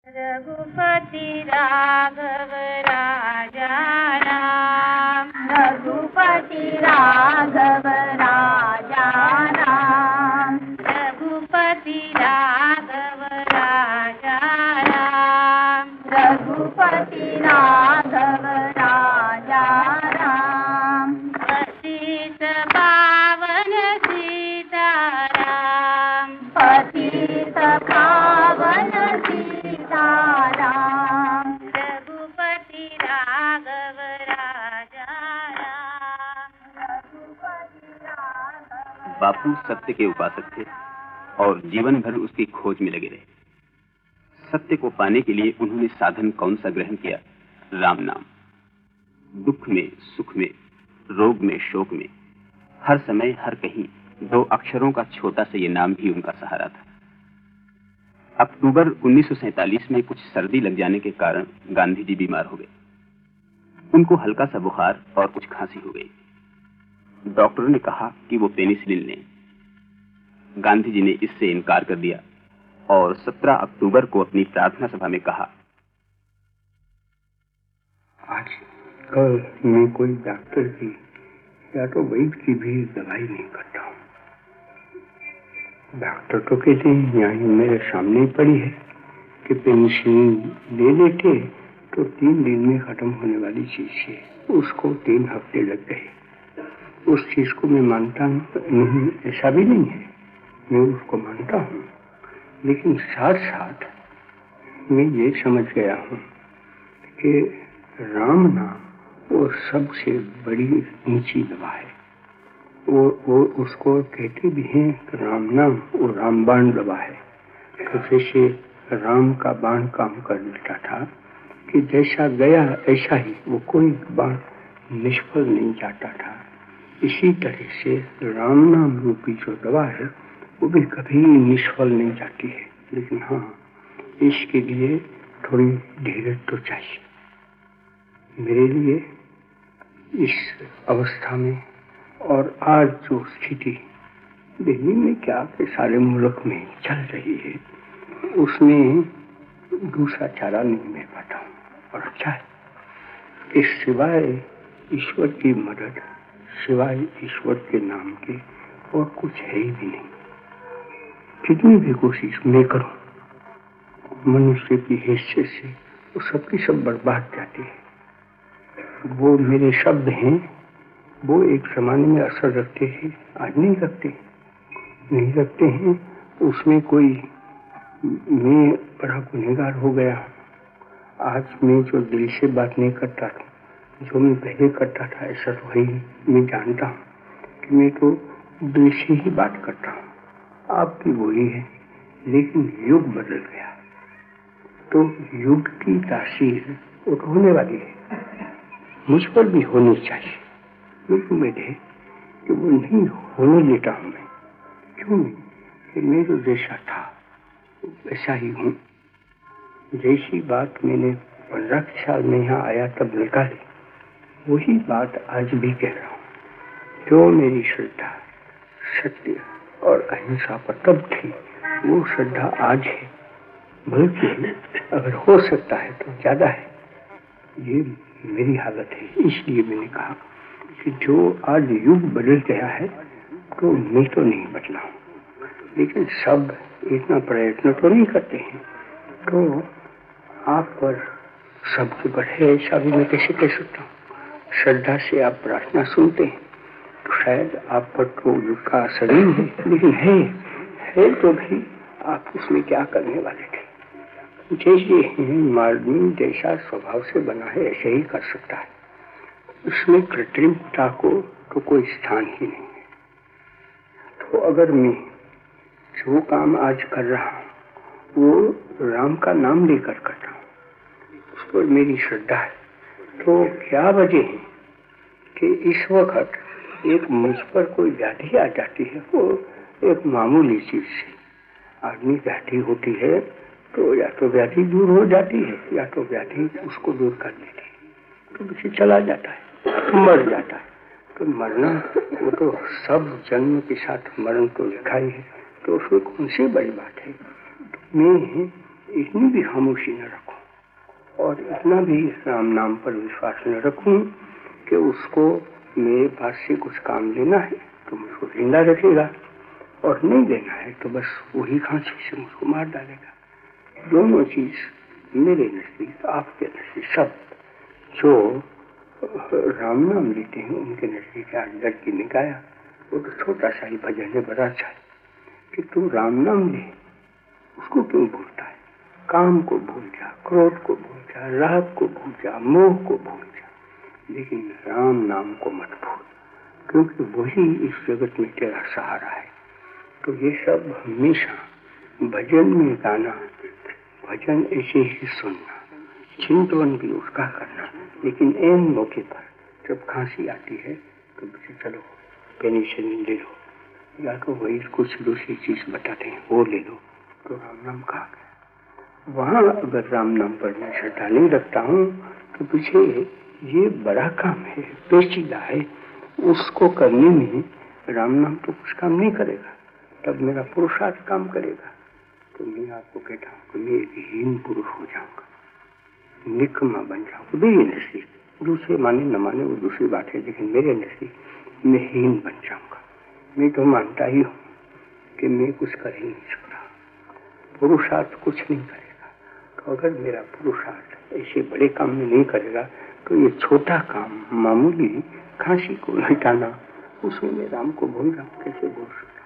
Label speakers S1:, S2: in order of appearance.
S1: रघुपति राघव राजा राम, रघुपति राघव राजा राम, रघुपति राघव राजा राम, रघुपति राघव राजा राम, पतित पावन सीताराम, पतित पावन सीताराम, रघुपति राघव राजा राम, रघुपति राघव।
S2: बापू सत्य के उपासक थे और जीवन भर उसकी खोज में लगे रहे। सत्य को पाने के लिए उन्होंने साधन कौन सा ग्रहण किया? राम नाम। दुख में, सुख में, रोग में, शोक में, हर समय हर कहीं दो अक्षरों का छोटा सा ये नाम भी उनका सहारा था। अक्टूबर 1947 में कुछ सर्दी लग जाने के कारण गांधी जी बीमार हो गए। उनको हल्का सा बुखार और कुछ खांसी हो गई। डॉक्टरों ने कहा कि वो पेनिसिलिन लें। गांधी जी ने इससे इनकार कर दिया और 17 अक्टूबर को अपनी प्रार्थना सभा में कहा,
S3: आज कल मैं कोई डॉक्टर की या तो वैद्य की भी दवाई नहीं करता हूँ। डॉक्टर तो कहते हैं, यहाँ मेरे सामने ही पड़ी है कि पेनिसिलिन ले लेते तो 3 दिन में खत्म होने वाली चीज है, उसको 3 हफ्ते लग गए। उस चीज को मैं मानता नहीं, ऐसा भी नहीं है, मैं उसको मानता हूँ, लेकिन साथ साथ मैं ये समझ गया हूँ कि राम नाम वो सबसे बड़ी ऊंची दवा है। वो उसको कहते भी हैं कि राम नाम वो रामबाण दवा है। तो जैसे राम का बाण काम कर देता था कि जैसा गया ऐसा ही, वो कोई बाण निष्फल नहीं जाता था। इसी तरह से राम नाम रूपी जो दवा है वो भी कभी निष्फल नहीं जाती है। लेकिन हाँ, इसके लिए थोड़ी धीरज तो चाहिए। मेरे लिए इस अवस्था में और आज जो स्थिति दिल्ली में क्या कि सारे मुल्क में चल रही है, उसमें दूसरा चारा नहीं मिल पाता हूँ। और अच्छा है, इस सिवाय ईश्वर की मदद, सिवाय ईश्वर के नाम के और कुछ है ही भी नहीं। कितनी भी कोशिश मैं करूं, मनुष्य की हैसियत से वो सबकी सब बर्बाद जाती है। वो मेरे शब्द हैं, वो एक जमाने में असर रखते हैं, आज नहीं रखते हैं। उसमें कोई मैं बड़ा गुनहगार हो गया। आज मैं जो दिल से बात नहीं करता था, जो मैं पहले करता था, ऐसा तो है ही। मैं जानता हूँ कि मैं तो दिल से ही बात करता हूँ। आपकी वही है, लेकिन युग बदल गया तो युग की तासीर वो तो होने वाली है, मुझ पर भी होनी चाहिए। लेकिन उम्मीद है कि वो नहीं होने देता हूँ मैं। क्यों नहीं? कि मैं जो जैसा था वैसा ही हूँ। जैसी बात मैंने 15 साल में यहाँ आया तब निकाली, वही बात आज भी कह रहा हूँ। जो मेरी श्रद्धा सत्य और अहिंसा पर तब थी, वो श्रद्धा आज है, बल्कि अगर हो सकता है तो ज्यादा है। ये मेरी हालत है। इसलिए मैंने कहा कि जो आज युग बदल गया है तो मैं तो नहीं बदला हूँ, लेकिन सब इतना प्रयत्न तो नहीं करते हैं। तो आप पर सबसे बढ़े ऐसा भी मैं कैसे कह सकता हूँ? श्रद्धा से आप प्रार्थना सुनते हैं तो शायद आप पर तो युग का असर नहीं है, लेकिन है तो भी आप उसमें क्या करने वाले थे? जैसे आदमी जैसा स्वभाव से बना है ऐसे ही कर सकता है, उसमें कृत्रिमता को तो कोई स्थान ही नहीं है। तो अगर मैं जो काम आज कर रहा हूँ वो राम का नाम लेकर करता हूँ, उस पर मेरी श्रद्धा है, तो क्या वजह है कि इस वक्त एक मुझ पर कोई व्याधि आ जाती है? वो एक मामूली चीज से आदमी व्याधि होती है तो या तो व्याधि दूर हो जाती है या तो व्याधि उसको दूर कर देती है, तो किसी चला जाता है, मर जाता है। तो मरना वो तो सब जन्म के साथ मरण तो लिखा ही है, तो उसमें कौन सी बड़ी बात है? तो मैं इतनी भी खामोशी न रखूं और इतना भी राम नाम पर विश्वास न रखूं कि उसको मेरे पास से कुछ काम लेना है तो मुझको जिंदा रखेगा और नहीं लेना है तो बस वही खांसी से मुझको मार डालेगा। दोनों चीज मेरे नजदीक, आपके नजदीक, सब जो राम नाम लेते हैं उनके नजदीक आज डर की निकाया वो तो छोटा सा ही भजन है, बड़ा अच्छा है कि तू राम नाम ले, उसको क्यों भूलता है? काम को भूल जा, क्रोध को भूल जा, राग को भूल जा, मोह को भूल जा, लेकिन राम नाम को मत भूल, क्योंकि वही इस जगत में तेरा सहारा है। तो ये सब हमेशा भजन में गाना, भजन ऐसे ही सुनना, चिंतन भी उसका करना, लेकिन एन मौके पर जब खांसी आती है तो मुझे चलो पेनिसिलिन ले लो या तो वही कुछ दूसरी चीज बताते हैं वो ले लो, तो राम नाम खा गए। वहाँ अगर राम नाम पर मैं श्रद्धा नहीं रखता हूँ तो पीछे ये बड़ा काम है, पेचीदा है, उसको करने में राम नाम तो कुछ काम नहीं करेगा, तब मेरा पुरुषार्थ काम करेगा। तो मैं आपको कहता हूँ कि मैं एक हीन पुरुष हो जाऊंगा, निकम्मा बन जाऊंगा। मेरे नजदीक, दूसरे माने न माने वो दूसरी बात है, लेकिन मेरे नजदीक मैं हीन बन जाऊंगा। मैं तो मानता ही हूँ कि मैं कुछ कर ही नहीं सकता, पुरुषार्थ कुछ नहीं करेगा। तो अगर मेरा पुरुषार्थ ऐसे बड़े काम में नहीं करेगा तो ये छोटा काम, मामूली खांसी को हटाना, उसमें मैं राम को भूल रहा हूँ, कैसे भूल सकता।